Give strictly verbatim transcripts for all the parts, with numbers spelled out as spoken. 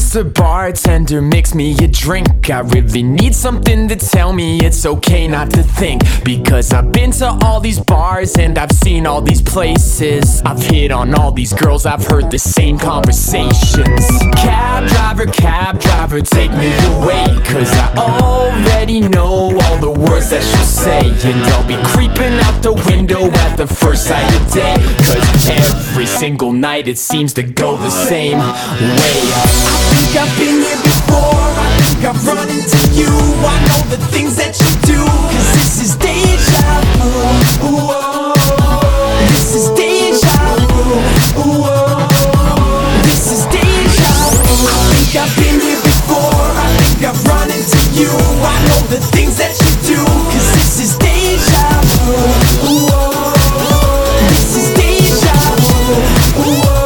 Mister Bartender, mix me a drink. I really need something to tell me it's okay not to think. Because I've been to all these bars and I've seen all these places. I've hit on all these girls, I've heard the same conversations. Cab driver, cab driver, take me away. Cause I already know all the words that she'll say. And I'll be creeping out the window at the first sight of day. Cause every single night it seems to go the same way. I think I've been here before, I think I've run into you. I know the things that you do, cause this is deja vu. Ooh, oh, this is deja vu. Ooh, oh, this is deja vu. I think I've been here before, I think I've run into you. I know the things that you do, cause this is deja vu. Ooh, oh, this is deja vu. Ooh, oh,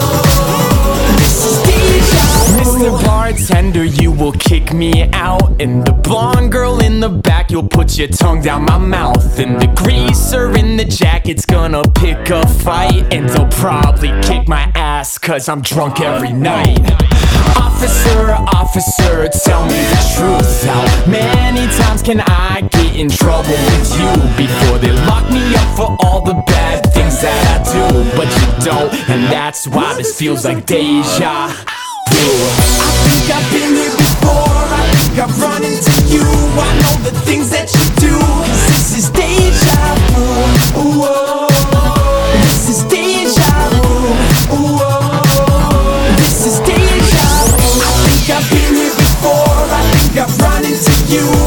Mister Bartender, you will kick me out. And the blonde girl in the back, you'll put your tongue down my mouth. And the greaser in the jacket's gonna pick a fight. And they'll probably kick my ass cause I'm drunk every night. Officer, officer, tell me the truth. How many times can I get in trouble with you before they lock me up for all the bad things that I do? But you don't, and that's why this feels like deja vu. I think I've been here before, I think I've run into you. I know the things that you do, cause this is deja vu. Ooh, oh, this is deja vu. Ooh, oh, this is deja vu. I think I've been here before, I think I've run into you.